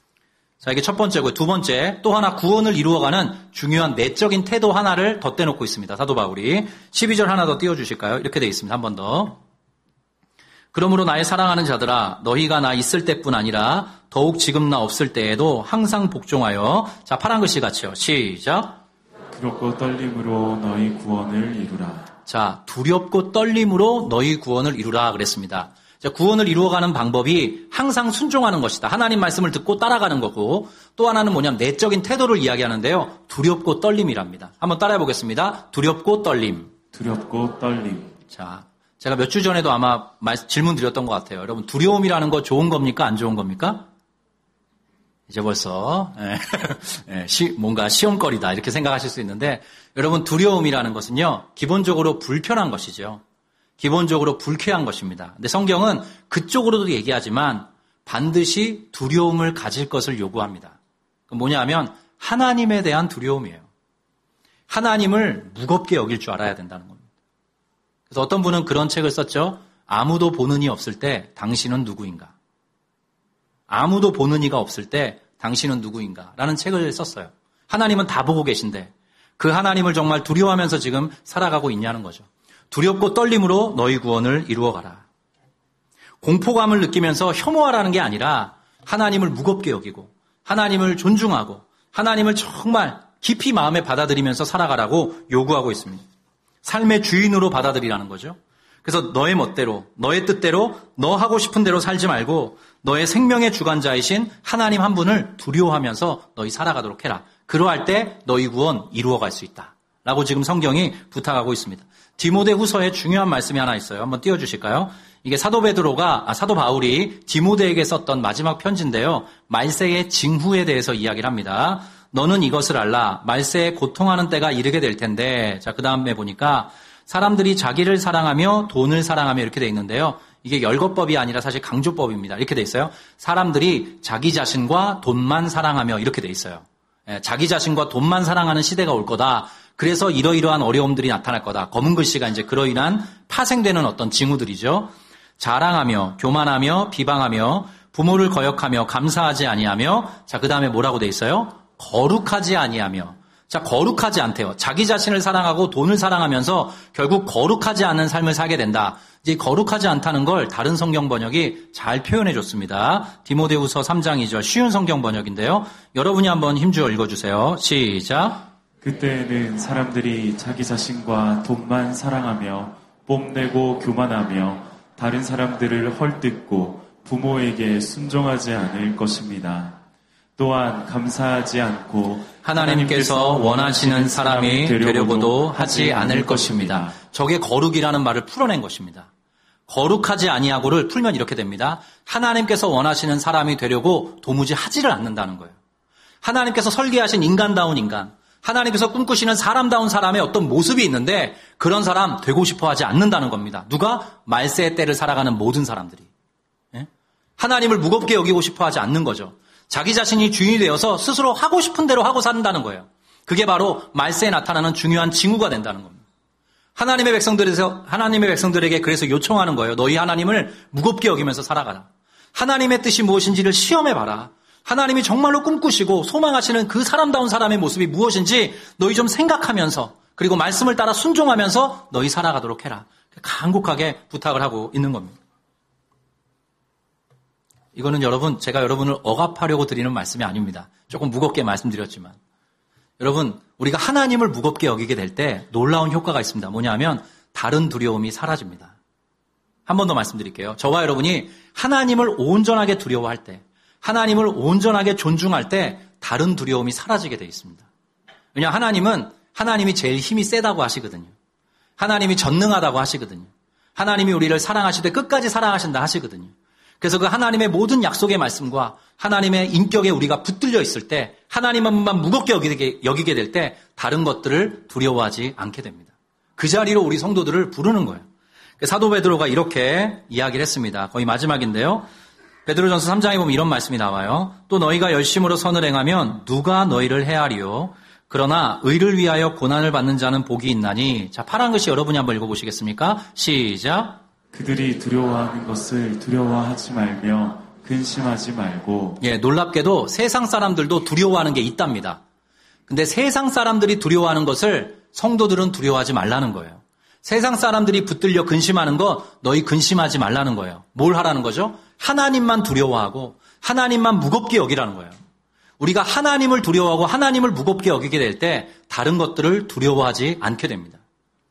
자, 이게 첫 번째고 두 번째 또 하나 구원을 이루어가는 중요한 내적인 태도 하나를 덧대놓고 있습니다. 사도 바울이 12절 하나 더 띄워주실까요? 이렇게 되어 있습니다. 한 번 더. 그러므로 나의 사랑하는 자들아 너희가 나 있을 때뿐 아니라 더욱 지금 나 없을 때에도 항상 복종하여 자 파란 글씨 같이요. 시작. 두렵고 떨림으로 너희 구원을 이루라. 자 두렵고 떨림으로 너희 구원을 이루라 그랬습니다. 자, 구원을 이루어가는 방법이 항상 순종하는 것이다. 하나님 말씀을 듣고 따라가는 거고 또 하나는 뭐냐면 내적인 태도를 이야기하는데요. 두렵고 떨림이랍니다. 한번 따라해 보겠습니다. 두렵고 떨림. 두렵고 떨림. 자, 제가 몇 주 전에도 아마 질문 드렸던 것 같아요. 여러분 두려움이라는 거 좋은 겁니까? 안 좋은 겁니까? 이제 벌써 뭔가 시험거리다 이렇게 생각하실 수 있는데 여러분 두려움이라는 것은요. 기본적으로 불편한 것이죠. 기본적으로 불쾌한 것입니다. 근데 성경은 그쪽으로도 얘기하지만 반드시 두려움을 가질 것을 요구합니다. 뭐냐 하면 하나님에 대한 두려움이에요. 하나님을 무겁게 여길 줄 알아야 된다는 겁니다. 그래서 어떤 분은 그런 책을 썼죠. 아무도 보는 이 없을 때 당신은 누구인가? 아무도 보는 이가 없을 때 당신은 누구인가? 라는 책을 썼어요. 하나님은 다 보고 계신데 그 하나님을 정말 두려워하면서 지금 살아가고 있냐는 거죠. 두렵고 떨림으로 너희 구원을 이루어가라. 공포감을 느끼면서 혐오하라는 게 아니라 하나님을 무겁게 여기고 하나님을 존중하고 하나님을 정말 깊이 마음에 받아들이면서 살아가라고 요구하고 있습니다. 삶의 주인으로 받아들이라는 거죠. 그래서 너의 멋대로, 너의 뜻대로, 너 하고 싶은 대로 살지 말고 너의 생명의 주관자이신 하나님 한 분을 두려워하면서 너희 살아가도록 해라. 그러할 때 너희 구원 이루어갈 수 있다. 라고 지금 성경이 부탁하고 있습니다. 디모데 후서에 중요한 말씀이 하나 있어요. 한번 띄워주실까요? 이게 사도 바울이 디모데에게 썼던 마지막 편지인데요. 말세의 징후에 대해서 이야기를 합니다. 너는 이것을 알라. 말세에 고통하는 때가 이르게 될 텐데. 자, 그 다음에 보니까 사람들이 자기를 사랑하며 돈을 사랑하며 이렇게 돼 있는데요. 이게 열거법이 아니라 사실 강조법입니다. 이렇게 돼 있어요. 사람들이 자기 자신과 돈만 사랑하며 이렇게 돼 있어요. 자기 자신과 돈만 사랑하는 시대가 올 거다. 그래서 이러이러한 어려움들이 나타날 거다. 검은 글씨가 이제 그러이러한 파생되는 어떤 징후들이죠. 자랑하며, 교만하며, 비방하며, 부모를 거역하며, 감사하지 아니하며, 자, 그 다음에 뭐라고 돼 있어요? 거룩하지 아니하며. 자, 거룩하지 않대요. 자기 자신을 사랑하고 돈을 사랑하면서 결국 거룩하지 않은 삶을 살게 된다. 이제 거룩하지 않다는 걸 다른 성경 번역이 잘 표현해 줬습니다. 디모데후서 3장 2절 쉬운 성경 번역인데요. 여러분이 한번 힘주어 읽어주세요. 시작. 그때에는 사람들이 자기 자신과 돈만 사랑하며 뽐내고 교만하며 다른 사람들을 헐뜯고 부모에게 순종하지 않을 것입니다. 또한 감사하지 않고 하나님께서 원하시는 사람이 되려고도 하지 않을 것입니다. 저게 거룩이라는 말을 풀어낸 것입니다. 거룩하지 아니하고를 풀면 이렇게 됩니다. 하나님께서 원하시는 사람이 되려고 도무지 하지를 않는다는 거예요. 하나님께서 설계하신 인간다운 인간, 하나님께서 꿈꾸시는 사람다운 사람의 어떤 모습이 있는데 그런 사람 되고 싶어 하지 않는다는 겁니다. 누가? 말세의 때를 살아가는 모든 사람들이. 하나님을 무겁게 여기고 싶어 하지 않는 거죠. 자기 자신이 주인이 되어서 스스로 하고 싶은 대로 하고 산다는 거예요. 그게 바로 말세에 나타나는 중요한 징후가 된다는 겁니다. 하나님의 백성들에게 그래서 요청하는 거예요. 너희 하나님을 무겁게 여기면서 살아가라. 하나님의 뜻이 무엇인지를 시험해봐라. 하나님이 정말로 꿈꾸시고 소망하시는 그 사람다운 사람의 모습이 무엇인지 너희 좀 생각하면서 그리고 말씀을 따라 순종하면서 너희 살아가도록 해라. 간곡하게 부탁을 하고 있는 겁니다. 이거는 여러분, 제가 여러분을 억압하려고 드리는 말씀이 아닙니다. 조금 무겁게 말씀드렸지만. 여러분, 우리가 하나님을 무겁게 여기게 될 때 놀라운 효과가 있습니다. 뭐냐면 다른 두려움이 사라집니다. 한 번 더 말씀드릴게요. 저와 여러분이 하나님을 온전하게 두려워할 때, 하나님을 온전하게 존중할 때 다른 두려움이 사라지게 되어 있습니다. 왜냐하면 하나님이 제일 힘이 세다고 하시거든요. 하나님이 전능하다고 하시거든요. 하나님이 우리를 사랑하시되 끝까지 사랑하신다 하시거든요. 그래서 그 하나님의 모든 약속의 말씀과 하나님의 인격에 우리가 붙들려 있을 때 하나님만 무겁게 여기게 될 때 다른 것들을 두려워하지 않게 됩니다. 그 자리로 우리 성도들을 부르는 거예요. 사도 베드로가 이렇게 이야기를 했습니다. 거의 마지막인데요. 베드로전서 3장에 보면 이런 말씀이 나와요. 또 너희가 열심으로 선을 행하면 누가 너희를 해하리요. 그러나 의를 위하여 고난을 받는 자는 복이 있나니. 자, 파란 글씨 여러분이 한번 읽어보시겠습니까? 시작. 그들이 두려워하는 것을 두려워하지 말며 근심하지 말고. 예, 놀랍게도 세상 사람들도 두려워하는 게 있답니다. 근데 세상 사람들이 두려워하는 것을 성도들은 두려워하지 말라는 거예요. 세상 사람들이 붙들려 근심하는 거 너희 근심하지 말라는 거예요. 뭘 하라는 거죠? 하나님만 두려워하고 하나님만 무겁게 여기라는 거예요. 우리가 하나님을 두려워하고 하나님을 무겁게 여기게 될 때 다른 것들을 두려워하지 않게 됩니다.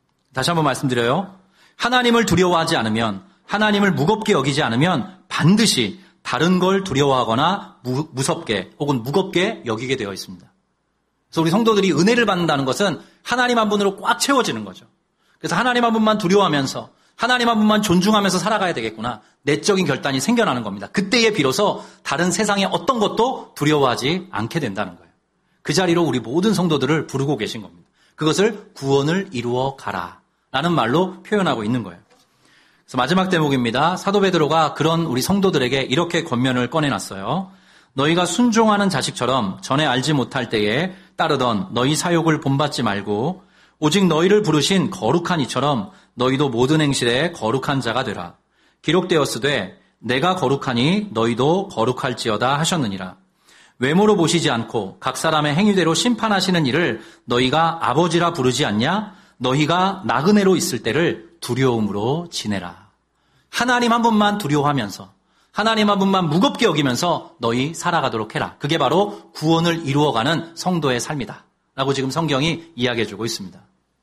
다시 한번 말씀드려요. 하나님을 두려워하지 않으면, 하나님을 무겁게 여기지 않으면 반드시 다른 걸 두려워하거나 무섭게 혹은 무겁게 여기게 되어 있습니다. 그래서 우리 성도들이 은혜를 받는다는 것은 하나님 한 분으로 꽉 채워지는 거죠. 그래서 하나님 한 분만 두려워하면서 하나님 한 분만 존중하면서 살아가야 되겠구나. 내적인 결단이 생겨나는 겁니다. 그때에 비로소 다른 세상의 어떤 것도 두려워하지 않게 된다는 거예요. 그 자리로 우리 모든 성도들을 부르고 계신 겁니다. 그것을 구원을 이루어 가라 라는 말로 표현하고 있는 거예요. 그래서 마지막 대목입니다. 사도 베드로가 그런 우리 성도들에게 이렇게 권면을 꺼내놨어요. 너희가 순종하는 자식처럼 전에 알지 못할 때에 따르던 너희 사욕을 본받지 말고 오직 너희를 부르신 거룩한 이처럼 너희도 모든 행실에 거룩한 자가 되라. 기록되었으되 내가 거룩하니 너희도 거룩할지어다 하셨느니라. 외모로 보시지 않고 각 사람의 행위대로 심판하시는 이를 너희가 아버지라 부르지 않냐? 너희가 나그네로 있을 때를 두려움으로 지내라. 하나님 한 분만 두려워하면서 하나님 한 분만 무겁게 여기면서 너희 살아가도록 해라. 그게 바로 구원을 이루어가는 성도의 삶이다. 라고 지금 성경이 이야기해주고 있습니다.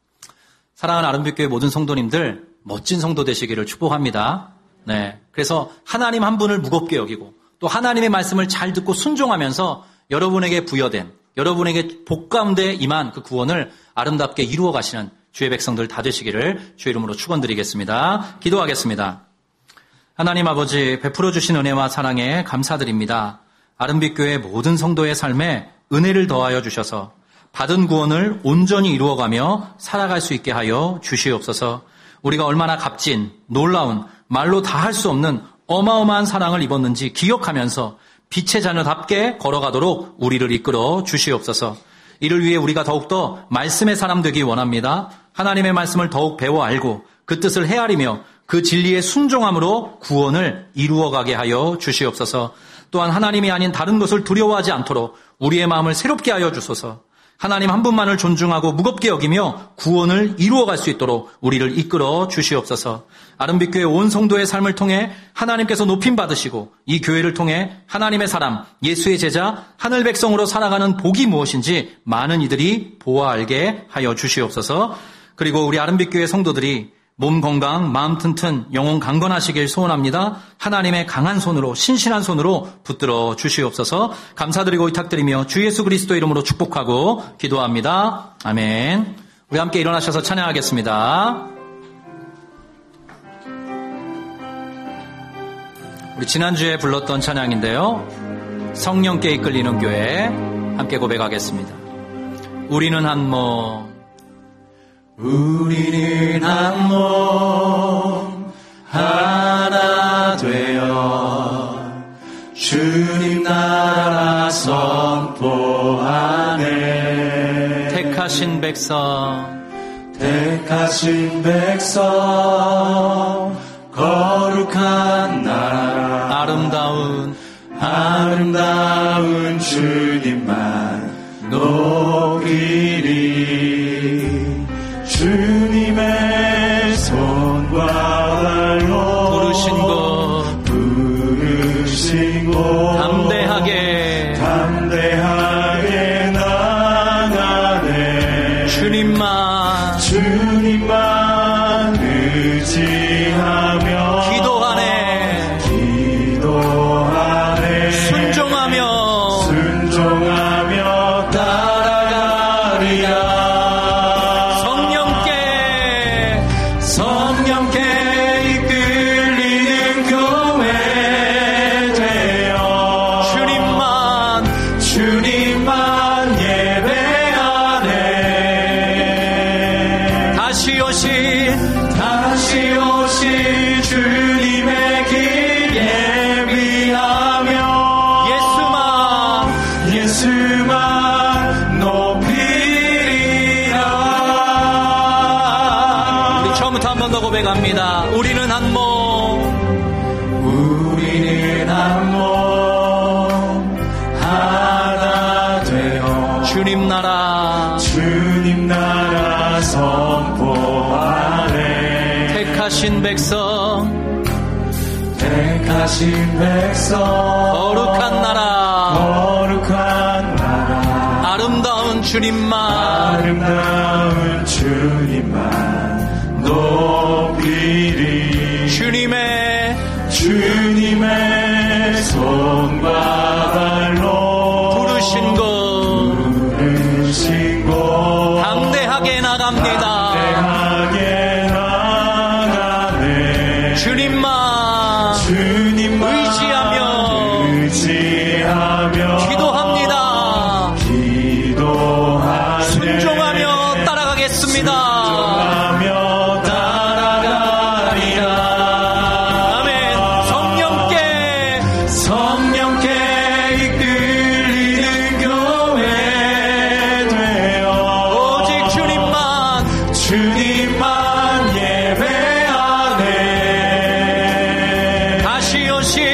사랑하는 아름빛교회 모든 성도님들 멋진 성도 되시기를 축복합니다. 네, 그래서 하나님 한 분을 무겁게 여기고 또 하나님의 말씀을 잘 듣고 순종하면서 여러분에게 부여된 여러분에게 복 가운데 임한 그 구원을 아름답게 이루어 가시는 주의 백성들 다 되시기를 주의 이름으로 축원드리겠습니다. 기도하겠습니다. 하나님 아버지 베풀어 주신 은혜와 사랑에 감사드립니다. 아름빛교회 모든 성도의 삶에 은혜를 더하여 주셔서 받은 구원을 온전히 이루어가며 살아갈 수 있게 하여 주시옵소서. 우리가 얼마나 값진 놀라운 말로 다 할 수 없는 어마어마한 사랑을 입었는지 기억하면서 빛의 자녀답게 걸어가도록 우리를 이끌어 주시옵소서. 이를 위해 우리가 더욱더 말씀의 사람 되기 원합니다. 하나님의 말씀을 더욱 배워 알고 그 뜻을 헤아리며 그 진리의 순종함으로 구원을 이루어가게 하여 주시옵소서. 또한 하나님이 아닌 다른 것을 두려워하지 않도록 우리의 마음을 새롭게 하여 주소서. 하나님 한 분만을 존중하고 무겁게 여기며 구원을 이루어갈 수 있도록 우리를 이끌어 주시옵소서. 아름빛교회 온 성도의 삶을 통해 하나님께서 높임 받으시고 이 교회를 통해 하나님의 사람, 예수의 제자, 하늘 백성으로 살아가는 복이 무엇인지 많은 이들이 보아 알게 하여 주시옵소서. 그리고 우리 아름빛교회 성도들이 몸 건강, 마음 튼튼, 영혼 강건하시길 소원합니다. 하나님의 강한 손으로, 신실한 손으로 붙들어 주시옵소서. 감사드리고 의탁드리며 주 예수 그리스도 이름으로 축복하고 기도합니다. 아멘. 우리 함께 일어나셔서 찬양하겠습니다. 우리 지난주에 불렀던 찬양인데요. 성령께 이끌리는 교회 함께 고백하겠습니다. 우리는 한 몸, 우리는 한 몸 하나 되어 주님 나라 선포하네. 택하신 백성 거룩한 나라 아름다운 주님만 높이리. 주님의 손과 발로 부르신 곳 담대하게 나가네. 주님만 의지하며 기도하네. 순종하며 따라가리라. 성령께 이끌리는 교회 되어 주님만 예배하네. 다시 오신 주님의 길 예비하며 예수만 높이리라. 우리 처음부터 한 번 더 고백합니다. 우리는 한 몸 하나 되어 주님 나라 선포하네. 택하신 백성 거룩한 나라 아름다운 주님만 높이리. 주님의 손과 발로 부르신 곳 담대하게 나갑니다. 주님만 의지하며 기도합니다. 순종하며 따라가겠습니다. 성령께 이끌리는 교회 되어 오직 주님만 예배하네. 다시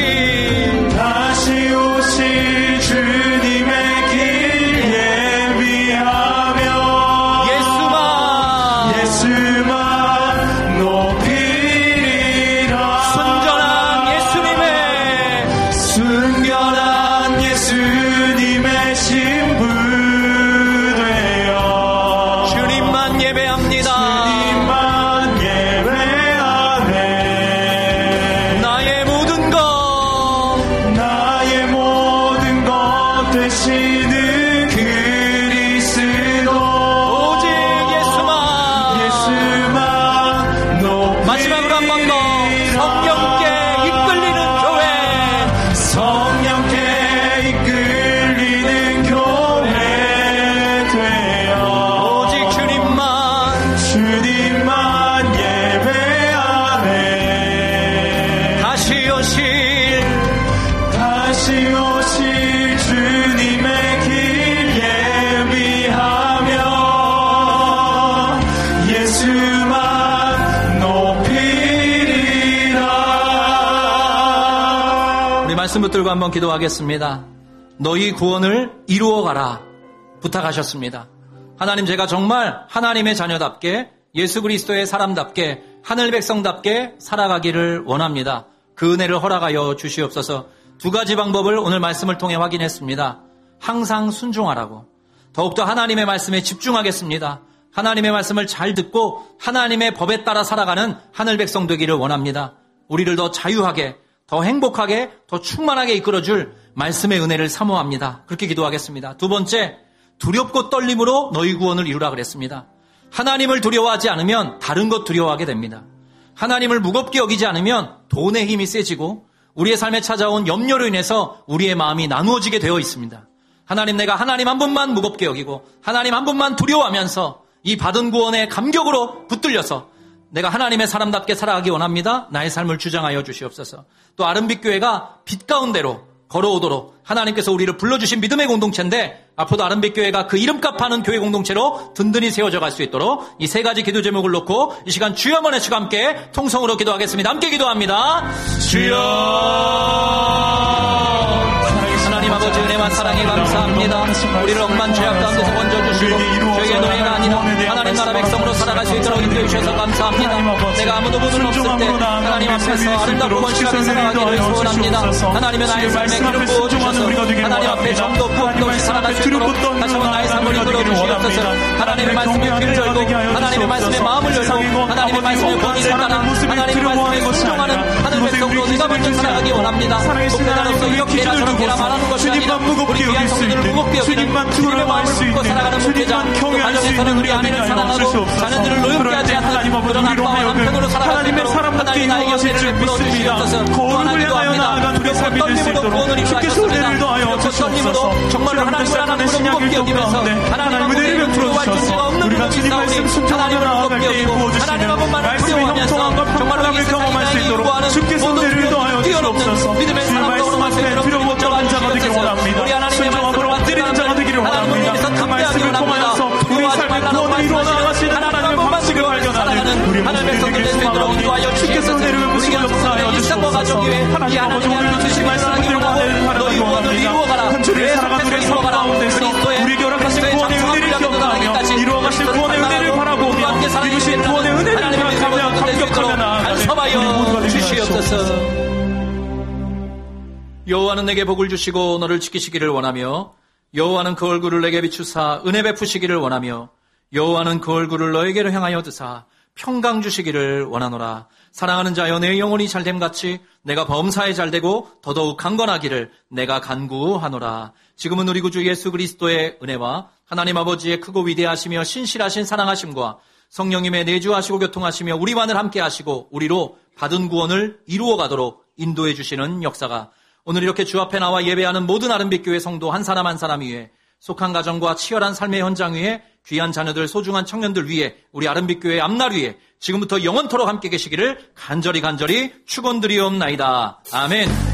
오신 주님의 길 예비하며 예수만 높이리라. 순결한 예수님의 신부 되어 주님만 예배합니다. 나의 모든 것 되시는 그리스도 오직 예수만 높이리라. 마지막으로 한 번 더 성령께 다시 오실 주님의 길 예비하며 예수만 높이리라. 우리 말씀 붙들고 한번 기도하겠습니다. 너희 구원을 이루어가라 부탁하셨습니다. 하나님, 제가 정말 하나님의 자녀답게 예수 그리스도의 사람답게 하늘 백성답게 살아가기를 원합니다. 그 은혜를 허락하여 주시옵소서. 두 가지 방법을 오늘 말씀을 통해 확인했습니다. 항상 순종하라고. 더욱더 하나님의 말씀에 집중하겠습니다. 하나님의 말씀을 잘 듣고 하나님의 법에 따라 살아가는 하늘 백성 되기를 원합니다. 우리를 더 자유하게, 더 행복하게, 더 충만하게 이끌어줄 말씀의 은혜를 사모합니다. 그렇게 기도하겠습니다. 두 번째, 두렵고 떨림으로 너희 구원을 이루라 그랬습니다. 하나님을 두려워하지 않으면 다른 것 두려워하게 됩니다. 하나님을 무겁게 여기지 않으면 돈의 힘이 세지고 우리의 삶에 찾아온 염려로 인해서 우리의 마음이 나누어지게 되어 있습니다. 하나님, 내가 하나님 한 분만 무겁게 여기고 하나님 한 분만 두려워하면서 이 받은 구원의 감격으로 붙들려서 내가 하나님의 사람답게 살아가기 원합니다. 나의 삶을 주장하여 주시옵소서. 또 아름빛 교회가 빛 가운데로 걸어오도록 하나님께서 우리를 불러주신 믿음의 공동체인데 앞으로도 아름빛 교회가 그 이름값 하는 교회 공동체로 든든히 세워져 갈 수 있도록 이 세 가지 기도 제목을 놓고 이 시간 주여 한번 외치고 함께 통성으로 기도하겠습니다. 함께 기도합니다. 주여. 하나님 아버지 은혜와 사랑에 감사합니다. 우리를 억만 죄악 가운데서 건져주시고 죄의 노예가 아니라 하나님 나라 백성으로 살아갈 수 있도록 인도해 주셔서 감사합니다. 내가 아무도 보는 없을 때 하나님 앞에서 아름답고 건실하게 살아가기를 소원합니다. 하나님의 나의 삶에 기름 부어주셔서 하나님 앞에 정도 부업도 없이 살아갈 수 있도록 다시 한번 나의 삶을 이끌어 주시옵소서. 하나님의 말씀에 귀를 열고 하나님의 말씀에 마음을 열고 하나님의 말씀에 권위를 따라 하나님의 말씀에 순종하는 하늘 백성으로 네가 먼저 살아가기 원합니다. 목회자로서 이렇게 해라 저렇게 해라 말하는 것이 아니라 우리 귀한 성도들을 무겁게 여기는 주님의 마음을 품고 살아가는 목회자, 또 가정에서는 우리 아내를 사랑하고 자녀들을 노엽게 하지 않는 그런 아빠와 남편으로 살아갈 수 있도록 하나님이 나에게 은혜를 베풀어 주시옵소서. 또 하나님도 합니다. 두렵고 떨림으로 구원을 이루하셨습니다. 두렵고 떨림으로 정말로 하나님을 하나님으로 무겁게 여기면서 하나님 아버지를 두려워할 존재가 없는 분이 있사오니 하나님을 무겁게 여기고 하나님 한 분만을 두려워하면서 정말로 이 세상이 나에게 요구하는 모든 두려움을 뛰어넘는 믿음의 사람으로 걸어갈 수 있도록 인정하여 주시옵소서. 우리 하나님의 말씀을 받드리는 자가 되기를 원합니다. 그 말씀을 통하여서 우리 삶의 구원을 이루어 나가시는 하나님 한 분만 두려워하여 살아가는 하나님 백성들 될 수 있도록 인도하여 주시옵소서. 우리가 성도의 일상과 가정 위에 이 하나님의 하나님 주신 말씀을 기록하고 너희 구원을 이루어가라. 계속해서 이루어가라. 그리스도의 구원의 은혜를 기억하며 이루어가실 구원의 은혜를 바라보며 이루신 구원의 은혜를 기억하며 감격하며 간섭하여 주시옵소서. 여호와는 내게 복을 주시고 너를 지키시기를 원하며 여호와는 그 얼굴을 내게 비추사 은혜 베푸시기를 원하며 여호와는 그 얼굴을 너에게로 향하여 드사 평강 주시기를 원하노라. 사랑하는 자여, 내 영혼이 잘됨같이 내가 범사에 잘되고 더더욱 강건하기를 내가 간구하노라. 지금은 우리 구주 예수 그리스도의 은혜와 하나님 아버지의 크고 위대하시며 신실하신 사랑하심과 성령님의 내주하시고 교통하시며 우리와 늘 함께 하시고 우리로 받은 구원을 이루어가도록 인도해 주시는 역사가 오늘 이렇게 주 앞에 나와 예배하는 모든 아름빛 교회 성도 한 사람 한 사람 위에, 속한 가정과 치열한 삶의 현장 위에, 귀한 자녀들, 소중한 청년들 위에, 우리 아름빛 교회 앞날 위에 지금부터 영원토록 함께 계시기를 간절히 축원드리옵나이다. 아멘.